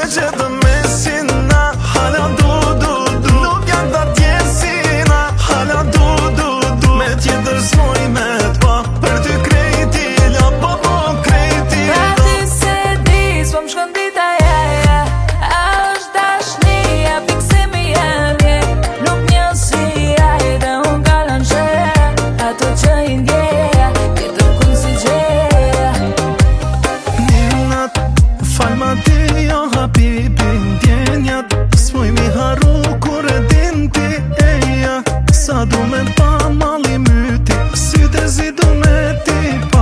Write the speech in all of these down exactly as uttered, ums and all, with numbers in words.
gjedë mesin na hala du du du. Nuk janë ta tjesina hala du du du. Me tjetër s'moj me t'pa për ty krejti la po po krejti la. A ti se di s'po m'shkon dita ja ja. A është dashnia fiksimi janje. Nuk njësi ajde unë kalon që ato që i ndjeja tjetër kun si gjeja. Ninat falma ti jo habibi ndjenjat. S'moj mi haru kur e din ti eja. Sa du me pa mali myti sytë e zidu me ti pa.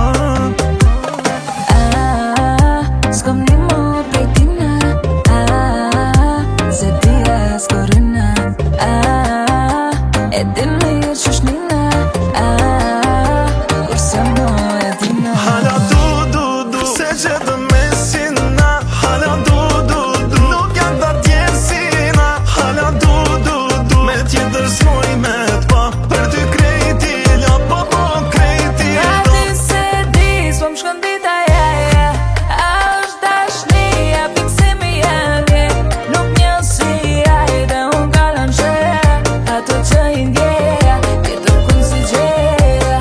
Ah, s'kom një mo prej tina. Ah, se dia s'korina. Ah, e din me jetë qëshnina. Ah, kur se mo e dina. Hala du du du se gjedë mesin na hala du du du. Nuk janë ta tjesina hala du du du. Me tjetër s'moj me t'pa për ty krejti la po po krejti A la. ti se di s'po m'shkon dita ja ja. A është dashnia fiksimi janje. Nuk njësi ajde unë kalon që ato që i ndjeja tjetër kun si gjeja.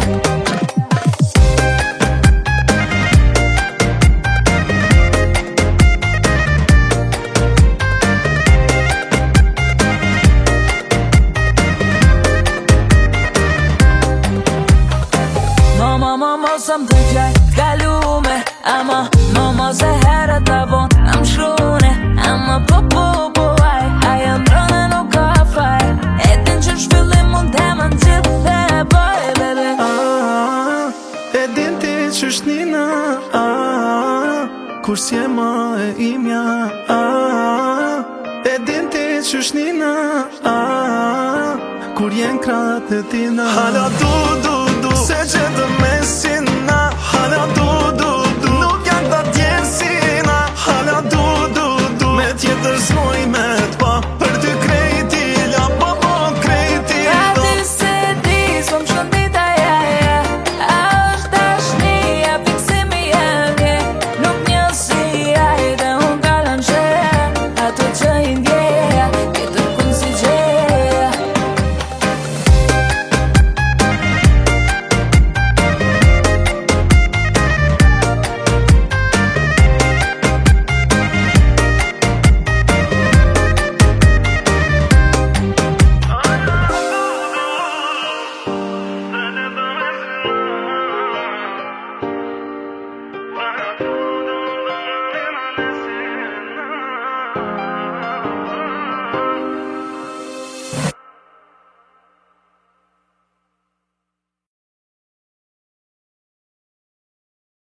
Mama, mama, sa më të gjaj t'kalume. Ama, mama, se herët të von am shkrune. Ama, po, po, po, aj aja ndrone nuk ka faj. E din që shpillim mund t'ema në gjithë dhe boj, bebe. Ah, e din ti qysh nina. Ah, kur s'je ma e imja. Ah, e din ti qysh nina. Ah, kur jen kratë e tina. Hala du du du se gjedë mesin na hala du du